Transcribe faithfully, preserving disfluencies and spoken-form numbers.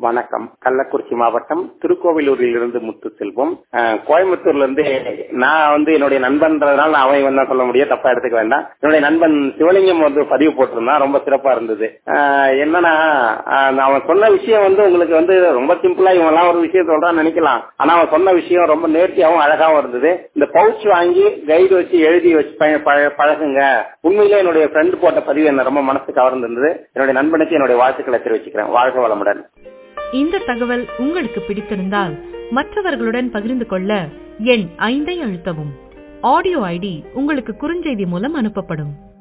வணக்கம். கள்ளக்குறிச்சி மாவட்டம் திருக்கோவிலூரில் இருந்து முத்து செல்வம். கோயம்புத்தூர்ல இருந்து நான் வந்து என்னுடைய நண்பன்றதுனால நான் அவன் தான் சொல்ல முடியும், தப்பா எடுத்துக்க வேண்டாம். என்னுடைய நண்பன் சிவலிங்கம் வந்து பதிவு போட்டிருந்தான், ரொம்ப சிறப்பா இருந்தது. என்னன்னா அவன் சொன்ன விஷயம் வந்து உங்களுக்கு வந்து ரொம்ப சிம்பிளா இவன் எல்லாம் ஒரு விஷயம் சொல்றான்னு நினைக்கலாம். ஆனா அவன் சொன்ன விஷயம் ரொம்ப நேர்த்தியாகவும் அழகாவும் இருந்தது. இந்த பவுச் வாங்கி கைடு வச்சு எழுதி வச்சு பழகுங்க. உண்மையிலே என்னுடைய ஃப்ரெண்ட் போட்ட பதிவு என்ன ரொம்ப மனசு கவர்ந்திருந்தது. என்னுடைய நண்பனுக்கு என்னுடைய வாழ்த்துக்களை தெரிவிச்சுக்கிறேன். வாழ்க வளமுடன். இந்த தகவல் உங்களுக்கு பிடித்திருந்தால் மற்றவர்களுடன் பகிர்ந்து கொள்ள எண் ஐந்தை அழுத்தவும். ஆடியோ ஐடி உங்களுக்கு குறுஞ்செய்தி மூலம் அனுப்பப்படும்.